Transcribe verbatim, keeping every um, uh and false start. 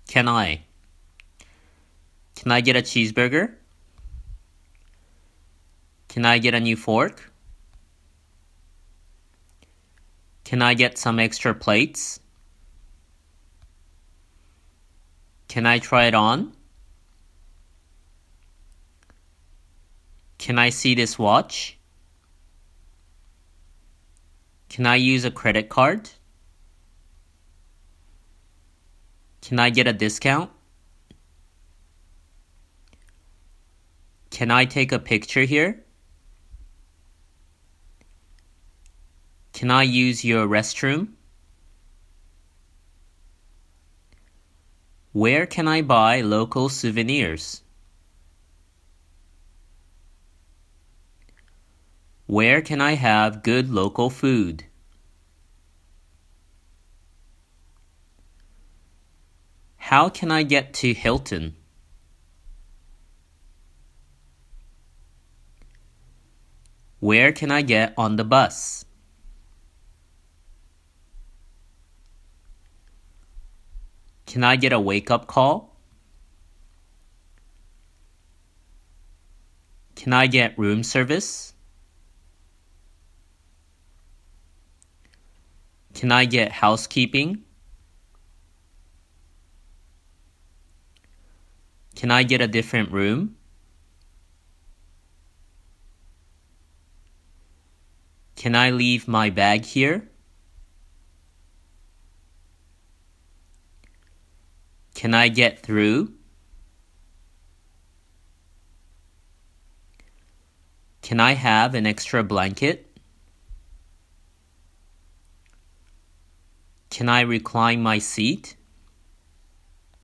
Can I? Can I get a cheeseburger? Can I get a new fork? Can I get some extra plates? Can I try it on? Can I see this watch? Can I use a credit card? Can I get a discount? Can I take a picture here? Can I use your restroom? Where can I buy local souvenirs? Where can I have good local food? How can I get to Hilton? Where can I get on the bus? Can I get a wake-up call? Can I get room service? Can I get housekeeping? Can I get a different room? Can I leave my bag here? Can I get through? Can I have an extra blanket? Can I recline my seat?